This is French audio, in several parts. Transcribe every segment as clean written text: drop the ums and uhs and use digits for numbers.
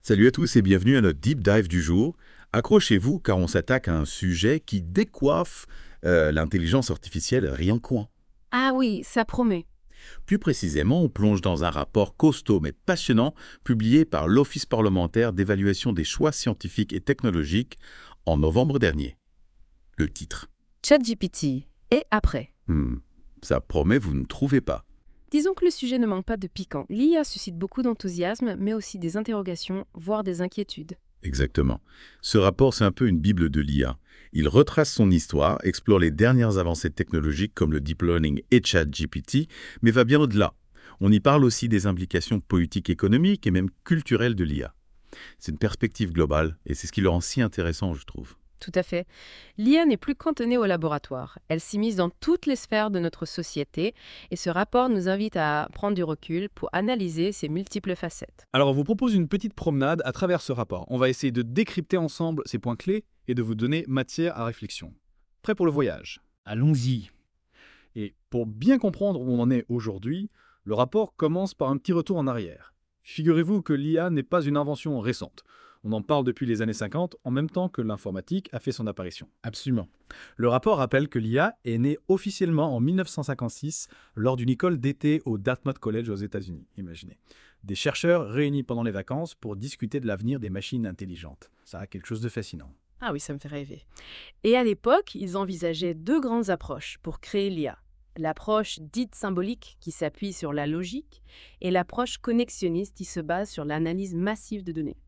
Salut à tous et bienvenue à notre Deep Dive du jour. Accrochez-vous car on s'attaque à un sujet qui décoiffe l'intelligence artificielle rien coin. Ah oui, ça promet. Plus précisément, on plonge dans un rapport costaud mais passionnant publié par l'Office parlementaire d'évaluation des choix scientifiques et technologiques en novembre dernier. Le titre. ChatGPT. Et après? Ça promet, vous ne trouvez pas. Disons que le sujet ne manque pas de piquant. L'IA suscite beaucoup d'enthousiasme, mais aussi des interrogations, voire des inquiétudes. Exactement. Ce rapport, c'est un peu une bible de l'IA. Il retrace son histoire, explore les dernières avancées technologiques comme le deep learning et ChatGPT, mais va bien au-delà. On y parle aussi des implications politiques, économiques et même culturelles de l'IA. C'est une perspective globale et c'est ce qui le rend si intéressant, je trouve. Tout à fait. L'IA n'est plus cantonnée au laboratoire. Elle s'immisce dans toutes les sphères de notre société et ce rapport nous invite à prendre du recul pour analyser ses multiples facettes. Alors on vous propose une petite promenade à travers ce rapport. On va essayer de décrypter ensemble ces points clés et de vous donner matière à réflexion. Prêt pour le voyage? Allons-y. Et pour bien comprendre où on en est aujourd'hui, le rapport commence par un petit retour en arrière. Figurez-vous que l'IA n'est pas une invention récente. On en parle depuis les années 50, en même temps que l'informatique a fait son apparition. Absolument. Le rapport rappelle que l'IA est née officiellement en 1956 lors d'une école d'été au Dartmouth College aux États-Unis. Imaginez. Des chercheurs réunis pendant les vacances pour discuter de l'avenir des machines intelligentes. Ça a quelque chose de fascinant. Ah oui, ça me fait rêver. Et à l'époque, ils envisageaient deux grandes approches pour créer l'IA. L'approche dite symbolique qui s'appuie sur la logique et l'approche connexionniste qui se base sur l'analyse massive de données.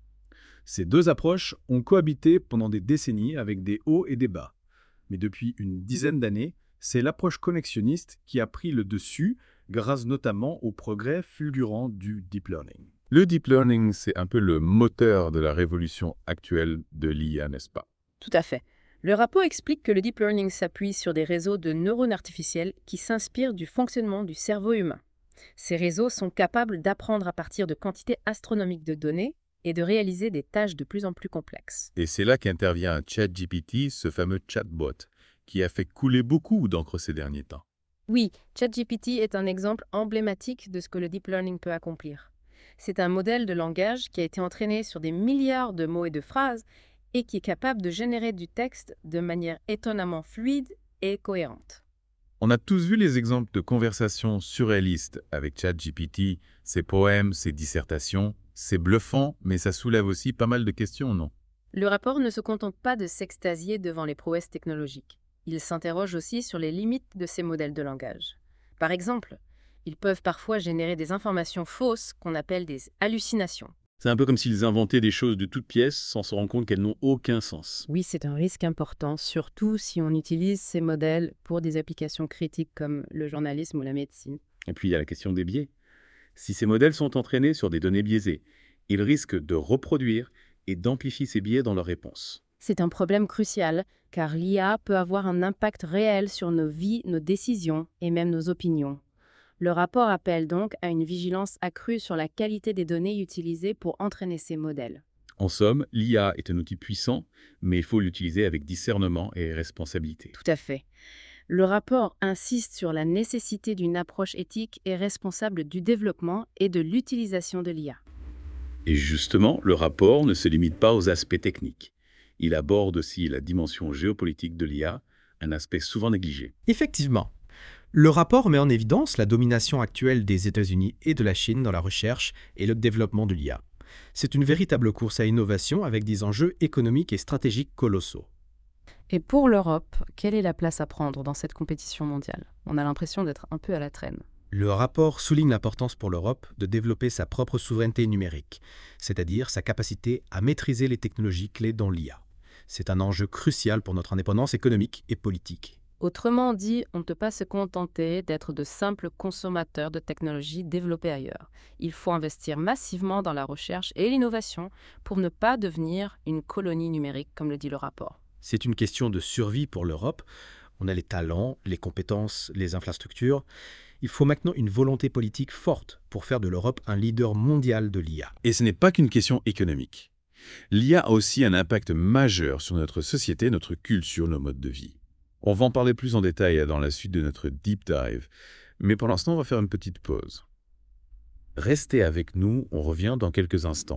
Ces deux approches ont cohabité pendant des décennies avec des hauts et des bas. Mais depuis une dizaine d'années, c'est l'approche connexionniste qui a pris le dessus grâce notamment au progrès fulgurant du deep learning. Le deep learning, c'est un peu le moteur de la révolution actuelle de l'IA, n'est-ce pas? Tout à fait. Le rapport explique que le deep learning s'appuie sur des réseaux de neurones artificiels qui s'inspirent du fonctionnement du cerveau humain. Ces réseaux sont capables d'apprendre à partir de quantités astronomiques de données et de réaliser des tâches de plus en plus complexes. Et c'est là qu'intervient ChatGPT, ce fameux chatbot, qui a fait couler beaucoup d'encre ces derniers temps. Oui, ChatGPT est un exemple emblématique de ce que le deep learning peut accomplir. C'est un modèle de langage qui a été entraîné sur des milliards de mots et de phrases et qui est capable de générer du texte de manière étonnamment fluide et cohérente. On a tous vu les exemples de conversations surréalistes avec ChatGPT, ses poèmes, ses dissertations. C'est bluffant, mais ça soulève aussi pas mal de questions, non? Le rapport ne se contente pas de s'extasier devant les prouesses technologiques. Il s'interroge aussi sur les limites de ces modèles de langage. Par exemple, ils peuvent parfois générer des informations fausses qu'on appelle des hallucinations. C'est un peu comme s'ils inventaient des choses de toutes pièces sans se rendre compte qu'elles n'ont aucun sens. Oui, c'est un risque important, surtout si on utilise ces modèles pour des applications critiques comme le journalisme ou la médecine. Et puis il y a la question des biais. Si ces modèles sont entraînés sur des données biaisées, ils risquent de reproduire et d'amplifier ces biais dans leurs réponses. C'est un problème crucial, car l'IA peut avoir un impact réel sur nos vies, nos décisions et même nos opinions. Le rapport appelle donc à une vigilance accrue sur la qualité des données utilisées pour entraîner ces modèles. En somme, l'IA est un outil puissant, mais il faut l'utiliser avec discernement et responsabilité. Tout à fait. Le rapport insiste sur la nécessité d'une approche éthique et responsable du développement et de l'utilisation de l'IA. Et justement, le rapport ne se limite pas aux aspects techniques. Il aborde aussi la dimension géopolitique de l'IA, un aspect souvent négligé. Effectivement. Le rapport met en évidence la domination actuelle des États-Unis et de la Chine dans la recherche et le développement de l'IA. C'est une véritable course à l'innovation avec des enjeux économiques et stratégiques colossaux. Et pour l'Europe, quelle est la place à prendre dans cette compétition mondiale? On a l'impression d'être un peu à la traîne. Le rapport souligne l'importance pour l'Europe de développer sa propre souveraineté numérique, c'est-à-dire sa capacité à maîtriser les technologies clés dans l'IA. C'est un enjeu crucial pour notre indépendance économique et politique. Autrement dit, on ne peut pas se contenter d'être de simples consommateurs de technologies développées ailleurs. Il faut investir massivement dans la recherche et l'innovation pour ne pas devenir une colonie numérique, comme le dit le rapport. C'est une question de survie pour l'Europe. On a les talents, les compétences, les infrastructures. Il faut maintenant une volonté politique forte pour faire de l'Europe un leader mondial de l'IA. Et ce n'est pas qu'une question économique. L'IA a aussi un impact majeur sur notre société, notre culture, nos modes de vie. On va en parler plus en détail dans la suite de notre Deep Dive, mais pour l'instant, on va faire une petite pause. Restez avec nous, on revient dans quelques instants.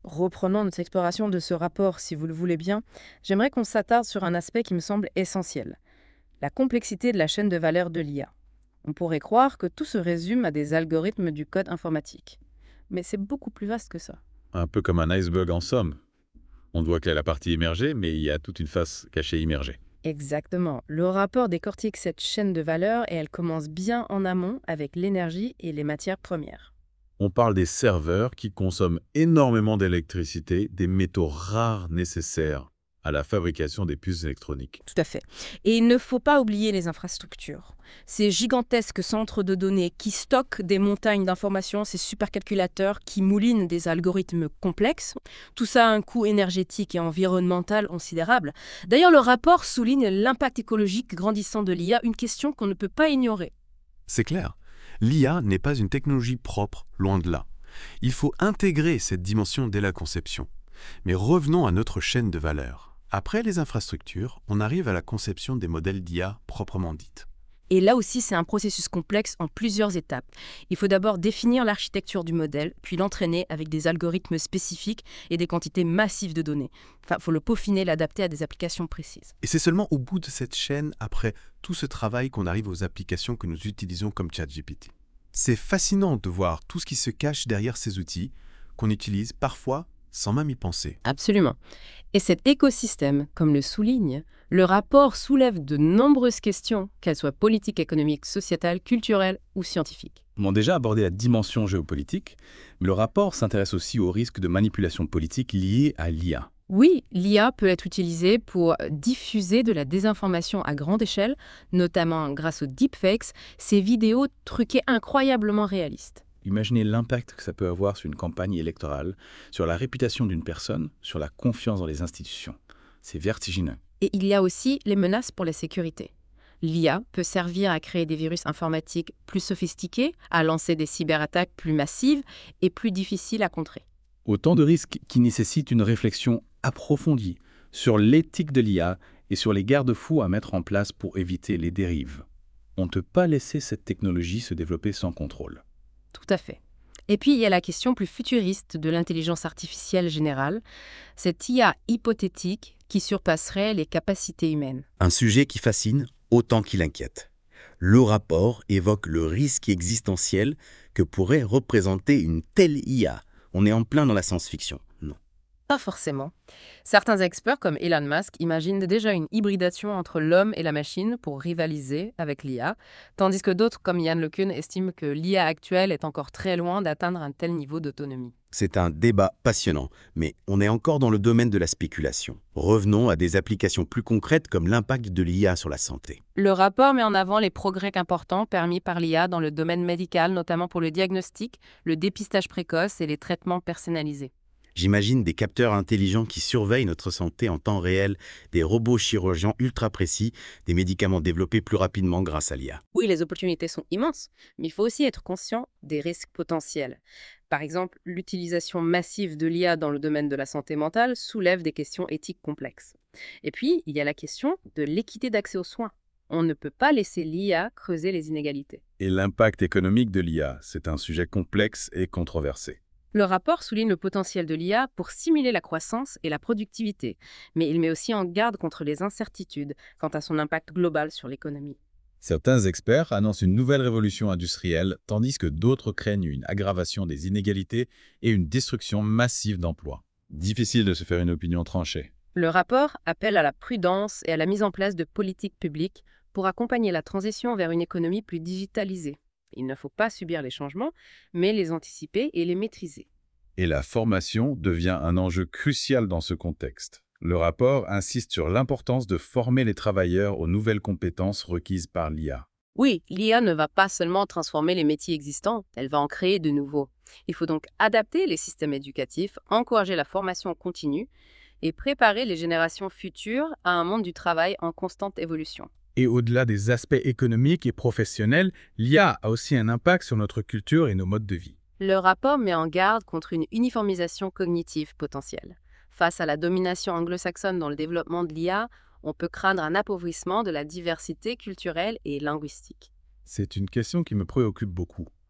Reprenons notre exploration de ce rapport, si vous le voulez bien. J'aimerais qu'on s'attarde sur un aspect qui me semble essentiel, la complexité de la chaîne de valeur de l'IA. On pourrait croire que tout se résume à des algorithmes du code informatique. Mais c'est beaucoup plus vaste que ça. Un peu comme un iceberg en somme. On ne voit que la partie immergée, mais il y a toute une face cachée immergée. Exactement. Le rapport décortique cette chaîne de valeur et elle commence bien en amont avec l'énergie et les matières premières. On parle des serveurs qui consomment énormément d'électricité, des métaux rares nécessaires à la fabrication des puces électroniques. Tout à fait. Et il ne faut pas oublier les infrastructures. Ces gigantesques centres de données qui stockent des montagnes d'informations, ces supercalculateurs qui moulinent des algorithmes complexes, tout ça a un coût énergétique et environnemental considérable. D'ailleurs, le rapport souligne l'impact écologique grandissant de l'IA, une question qu'on ne peut pas ignorer. C'est clair. L'IA n'est pas une technologie propre, loin de là. Il faut intégrer cette dimension dès la conception. Mais revenons à notre chaîne de valeur. Après les infrastructures, on arrive à la conception des modèles d'IA proprement dites. Et là aussi, c'est un processus complexe en plusieurs étapes. Il faut d'abord définir l'architecture du modèle, puis l'entraîner avec des algorithmes spécifiques et des quantités massives de données. Enfin, il faut le peaufiner, l'adapter à des applications précises. Et c'est seulement au bout de cette chaîne, après tout ce travail, qu'on arrive aux applications que nous utilisons comme ChatGPT. C'est fascinant de voir tout ce qui se cache derrière ces outils, qu'on utilise parfois sans même y penser. Absolument. Et cet écosystème, comme le souligne, le rapport soulève de nombreuses questions, qu'elles soient politiques, économiques, sociétales, culturelles ou scientifiques. On a déjà abordé la dimension géopolitique, mais le rapport s'intéresse aussi aux risques de manipulation politique liés à l'IA. Oui, l'IA peut être utilisée pour diffuser de la désinformation à grande échelle, notamment grâce aux deepfakes, ces vidéos truquées incroyablement réalistes. Imaginez l'impact que ça peut avoir sur une campagne électorale, sur la réputation d'une personne, sur la confiance dans les institutions. C'est vertigineux. Et il y a aussi les menaces pour la sécurité. L'IA peut servir à créer des virus informatiques plus sophistiqués, à lancer des cyberattaques plus massives et plus difficiles à contrer. Autant de risques qui nécessitent une réflexion approfondie sur l'éthique de l'IA et sur les garde-fous à mettre en place pour éviter les dérives. On ne peut pas laisser cette technologie se développer sans contrôle. Tout à fait. Et puis, il y a la question plus futuriste de l'intelligence artificielle générale, cette IA hypothétique qui surpasserait les capacités humaines. Un sujet qui fascine autant qu'il inquiète. Le rapport évoque le risque existentiel que pourrait représenter une telle IA. On est en plein dans la science-fiction, non? Pas forcément. Certains experts comme Elon Musk imaginent déjà une hybridation entre l'homme et la machine pour rivaliser avec l'IA, tandis que d'autres comme Yann LeCun estiment que l'IA actuelle est encore très loin d'atteindre un tel niveau d'autonomie. C'est un débat passionnant, mais on est encore dans le domaine de la spéculation. Revenons à des applications plus concrètes comme l'impact de l'IA sur la santé. Le rapport met en avant les progrès importants permis par l'IA dans le domaine médical, notamment pour le diagnostic, le dépistage précoce et les traitements personnalisés. J'imagine des capteurs intelligents qui surveillent notre santé en temps réel, des robots chirurgiens ultra précis, des médicaments développés plus rapidement grâce à l'IA. Oui, les opportunités sont immenses, mais il faut aussi être conscient des risques potentiels. Par exemple, l'utilisation massive de l'IA dans le domaine de la santé mentale soulève des questions éthiques complexes. Et puis, il y a la question de l'équité d'accès aux soins. On ne peut pas laisser l'IA creuser les inégalités. Et l'impact économique de l'IA, c'est un sujet complexe et controversé. Le rapport souligne le potentiel de l'IA pour stimuler la croissance et la productivité, mais il met aussi en garde contre les incertitudes quant à son impact global sur l'économie. Certains experts annoncent une nouvelle révolution industrielle, tandis que d'autres craignent une aggravation des inégalités et une destruction massive d'emplois. Difficile de se faire une opinion tranchée. Le rapport appelle à la prudence et à la mise en place de politiques publiques pour accompagner la transition vers une économie plus digitalisée. Il ne faut pas subir les changements, mais les anticiper et les maîtriser. Et la formation devient un enjeu crucial dans ce contexte. Le rapport insiste sur l'importance de former les travailleurs aux nouvelles compétences requises par l'IA. Oui, l'IA ne va pas seulement transformer les métiers existants, elle va en créer de nouveaux. Il faut donc adapter les systèmes éducatifs, encourager la formation continue et préparer les générations futures à un monde du travail en constante évolution. Et au-delà des aspects économiques et professionnels, l'IA a aussi un impact sur notre culture et nos modes de vie. Le rapport met en garde contre une uniformisation cognitive potentielle. Face à la domination anglo-saxonne dans le développement de l'IA, on peut craindre un appauvrissement de la diversité culturelle et linguistique. C'est une question qui me préoccupe beaucoup.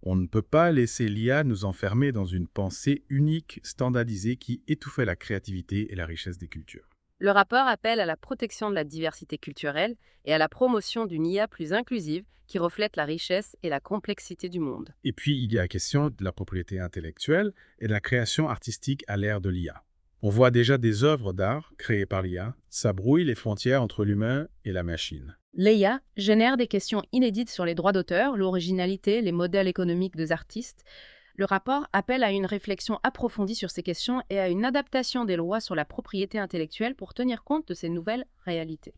On ne peut pas laisser l'IA nous enfermer dans une pensée unique, standardisée, qui étouffait la créativité et la richesse des cultures. Le rapport appelle à la protection de la diversité culturelle et à la promotion d'une IA plus inclusive qui reflète la richesse et la complexité du monde. Et puis, il y a la question de la propriété intellectuelle et de la création artistique à l'ère de l'IA. On voit déjà des œuvres d'art créées par l'IA. Ça brouille les frontières entre l'humain et la machine. L'IA génère des questions inédites sur les droits d'auteur, l'originalité, les modèles économiques des artistes. Le rapport appelle à une réflexion approfondie sur ces questions et à une adaptation des lois sur la propriété intellectuelle pour tenir compte de ces nouvelles réalités.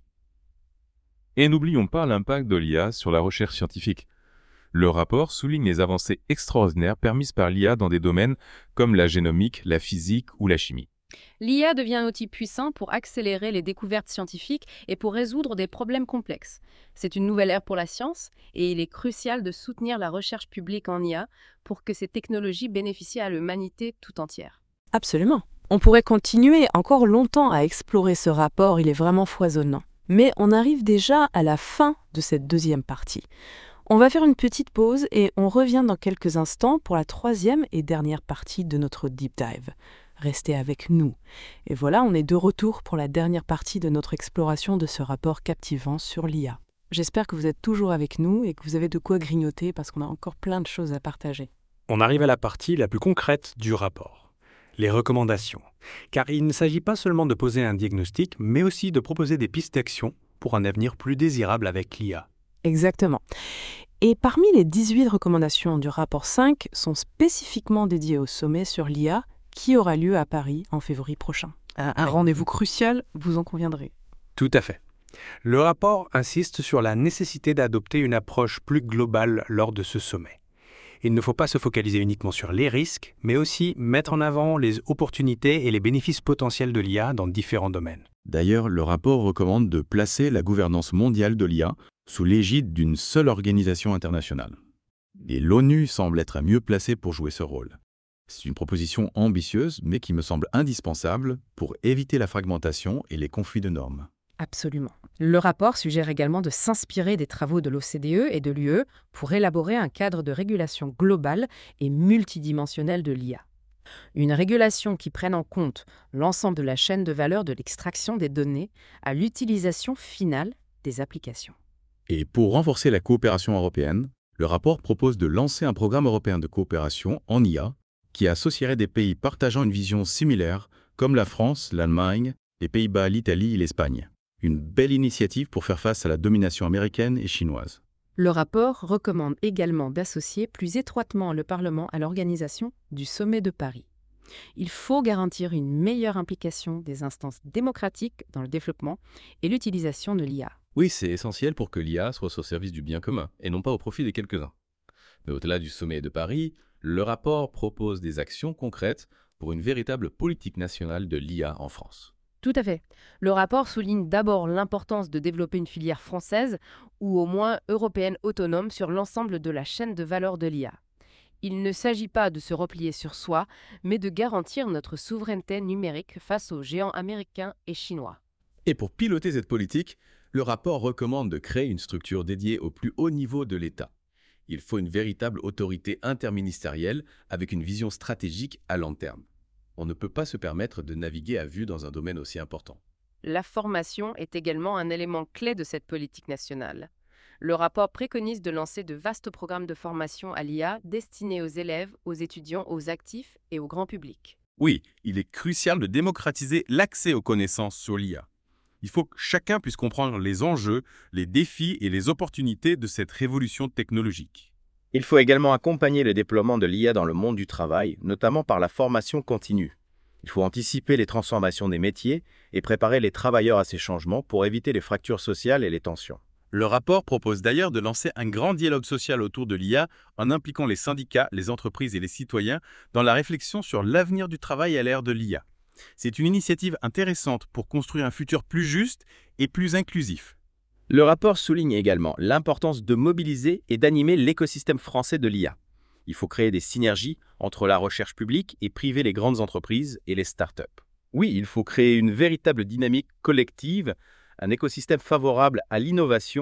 Et n'oublions pas l'impact de l'IA sur la recherche scientifique. Le rapport souligne les avancées extraordinaires permises par l'IA dans des domaines comme la génomique, la physique ou la chimie. L'IA devient un outil puissant pour accélérer les découvertes scientifiques et pour résoudre des problèmes complexes. C'est une nouvelle ère pour la science et il est crucial de soutenir la recherche publique en IA pour que ces technologies bénéficient à l'humanité tout entière. Absolument. On pourrait continuer encore longtemps à explorer ce rapport, il est vraiment foisonnant. Mais on arrive déjà à la fin de cette deuxième partie. On va faire une petite pause et on revient dans quelques instants pour la troisième et dernière partie de notre deep dive. Restez avec nous. Et voilà, on est de retour pour la dernière partie de notre exploration de ce rapport captivant sur l'IA. J'espère que vous êtes toujours avec nous et que vous avez de quoi grignoter parce qu'on a encore plein de choses à partager. On arrive à la partie la plus concrète du rapport, les recommandations. Car il ne s'agit pas seulement de poser un diagnostic, mais aussi de proposer des pistes d'action pour un avenir plus désirable avec l'IA. Exactement. Et parmi les 18 recommandations du rapport 5 sont spécifiquement dédiées au sommet sur l'IA qui aura lieu à Paris en février prochain. Un rendez-vous crucial, vous en conviendrez. Tout à fait. Le rapport insiste sur la nécessité d'adopter une approche plus globale lors de ce sommet. Il ne faut pas se focaliser uniquement sur les risques, mais aussi mettre en avant les opportunités et les bénéfices potentiels de l'IA dans différents domaines. D'ailleurs, le rapport recommande de placer la gouvernance mondiale de l'IA sous l'égide d'une seule organisation internationale. Et l'ONU semble être mieux placée pour jouer ce rôle. C'est une proposition ambitieuse, mais qui me semble indispensable pour éviter la fragmentation et les conflits de normes. Absolument. Le rapport suggère également de s'inspirer des travaux de l'OCDE et de l'UE pour élaborer un cadre de régulation globale et multidimensionnelle de l'IA. Une régulation qui prenne en compte l'ensemble de la chaîne de valeur de l'extraction des données à l'utilisation finale des applications. Et pour renforcer la coopération européenne, le rapport propose de lancer un programme européen de coopération en IA qui associerait des pays partageant une vision similaire comme la France, l'Allemagne, les Pays-Bas, l'Italie et l'Espagne. Une belle initiative pour faire face à la domination américaine et chinoise. Le rapport recommande également d'associer plus étroitement le Parlement à l'organisation du Sommet de Paris. Il faut garantir une meilleure implication des instances démocratiques dans le développement et l'utilisation de l'IA. Oui, c'est essentiel pour que l'IA soit au service du bien commun, et non pas au profit de quelques-uns. Mais au-delà du sommet de Paris, le rapport propose des actions concrètes pour une véritable politique nationale de l'IA en France. Tout à fait. Le rapport souligne d'abord l'importance de développer une filière française ou au moins européenne autonome sur l'ensemble de la chaîne de valeur de l'IA. Il ne s'agit pas de se replier sur soi, mais de garantir notre souveraineté numérique face aux géants américains et chinois. Et pour piloter cette politique, le rapport recommande de créer une structure dédiée au plus haut niveau de l'État. Il faut une véritable autorité interministérielle avec une vision stratégique à long terme. On ne peut pas se permettre de naviguer à vue dans un domaine aussi important. La formation est également un élément clé de cette politique nationale. Le rapport préconise de lancer de vastes programmes de formation à l'IA destinés aux élèves, aux étudiants, aux actifs et au grand public. Oui, il est crucial de démocratiser l'accès aux connaissances sur l'IA. Il faut que chacun puisse comprendre les enjeux, les défis et les opportunités de cette révolution technologique. Il faut également accompagner le déploiement de l'IA dans le monde du travail, notamment par la formation continue. Il faut anticiper les transformations des métiers et préparer les travailleurs à ces changements pour éviter les fractures sociales et les tensions. Le rapport propose d'ailleurs de lancer un grand dialogue social autour de l'IA en impliquant les syndicats, les entreprises et les citoyens dans la réflexion sur l'avenir du travail à l'ère de l'IA. C'est une initiative intéressante pour construire un futur plus juste et plus inclusif. Le rapport souligne également l'importance de mobiliser et d'animer l'écosystème français de l'IA. Il faut créer des synergies entre la recherche publique et privée, les grandes entreprises et les startups. Oui, il faut créer une véritable dynamique collective, un écosystème favorable à l'innovation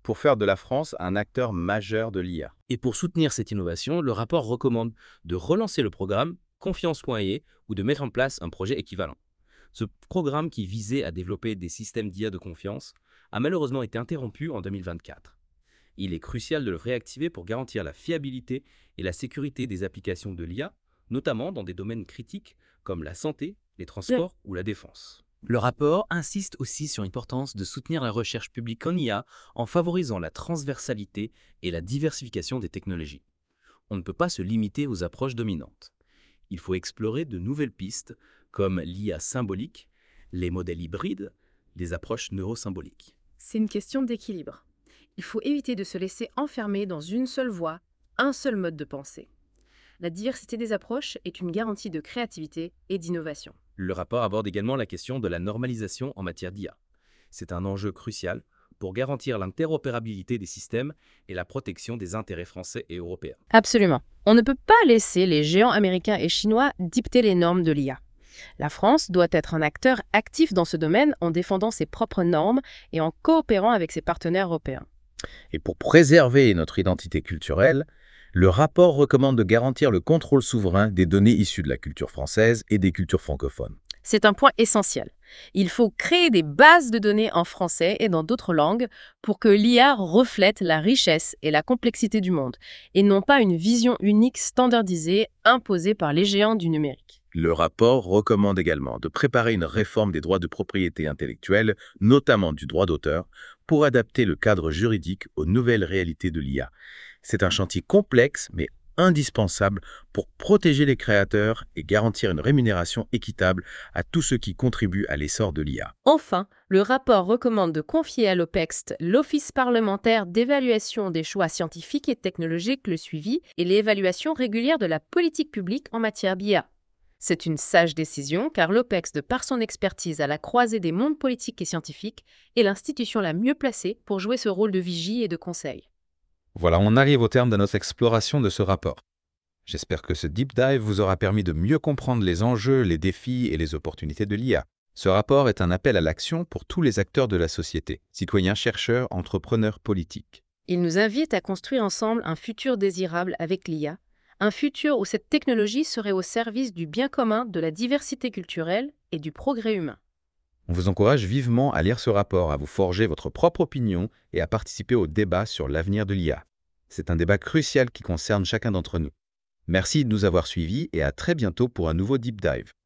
pour faire de la France un acteur majeur de l'IA. Et pour soutenir cette innovation, le rapport recommande de relancer le programme Confiance.ie ou de mettre en place un projet équivalent. Ce programme qui visait à développer des systèmes d'IA de confiance a malheureusement été interrompu en 2024. Il est crucial de le réactiver pour garantir la fiabilité et la sécurité des applications de l'IA, notamment dans des domaines critiques comme la santé, les transports ou la défense. Le rapport insiste aussi sur l'importance de soutenir la recherche publique en IA en favorisant la transversalité et la diversification des technologies. On ne peut pas se limiter aux approches dominantes. Il faut explorer de nouvelles pistes comme l'IA symbolique, les modèles hybrides, les approches neurosymboliques. C'est une question d'équilibre. Il faut éviter de se laisser enfermer dans une seule voie, un seul mode de pensée. La diversité des approches est une garantie de créativité et d'innovation. Le rapport aborde également la question de la normalisation en matière d'IA. C'est un enjeu crucial pour garantir l'interopérabilité des systèmes et la protection des intérêts français et européens. Absolument. On ne peut pas laisser les géants américains et chinois dicter les normes de l'IA. La France doit être un acteur actif dans ce domaine en défendant ses propres normes et en coopérant avec ses partenaires européens. Et pour préserver notre identité culturelle, le rapport recommande de garantir le contrôle souverain des données issues de la culture française et des cultures francophones. C'est un point essentiel. Il faut créer des bases de données en français et dans d'autres langues pour que l'IA reflète la richesse et la complexité du monde, et non pas une vision unique standardisée imposée par les géants du numérique. Le rapport recommande également de préparer une réforme des droits de propriété intellectuelle, notamment du droit d'auteur, pour adapter le cadre juridique aux nouvelles réalités de l'IA. C'est un chantier complexe, mais indispensable pour protéger les créateurs et garantir une rémunération équitable à tous ceux qui contribuent à l'essor de l'IA. Enfin, le rapport recommande de confier à l'OPEXT, l'Office parlementaire d'évaluation des choix scientifiques et technologiques, le suivi et l'évaluation régulière de la politique publique en matière d'IA. C'est une sage décision car l'OPEXT, par son expertise à la croisée des mondes politiques et scientifiques, est l'institution la mieux placée pour jouer ce rôle de vigie et de conseil. Voilà, on arrive au terme de notre exploration de ce rapport. J'espère que ce deep dive vous aura permis de mieux comprendre les enjeux, les défis et les opportunités de l'IA. Ce rapport est un appel à l'action pour tous les acteurs de la société, citoyens, chercheurs, entrepreneurs, politiques. Il nous invite à construire ensemble un futur désirable avec l'IA, un futur où cette technologie serait au service du bien commun, de la diversité culturelle et du progrès humain. On vous encourage vivement à lire ce rapport, à vous forger votre propre opinion et à participer au débat sur l'avenir de l'IA. C'est un débat crucial qui concerne chacun d'entre nous. Merci de nous avoir suivis et à très bientôt pour un nouveau Deep Dive.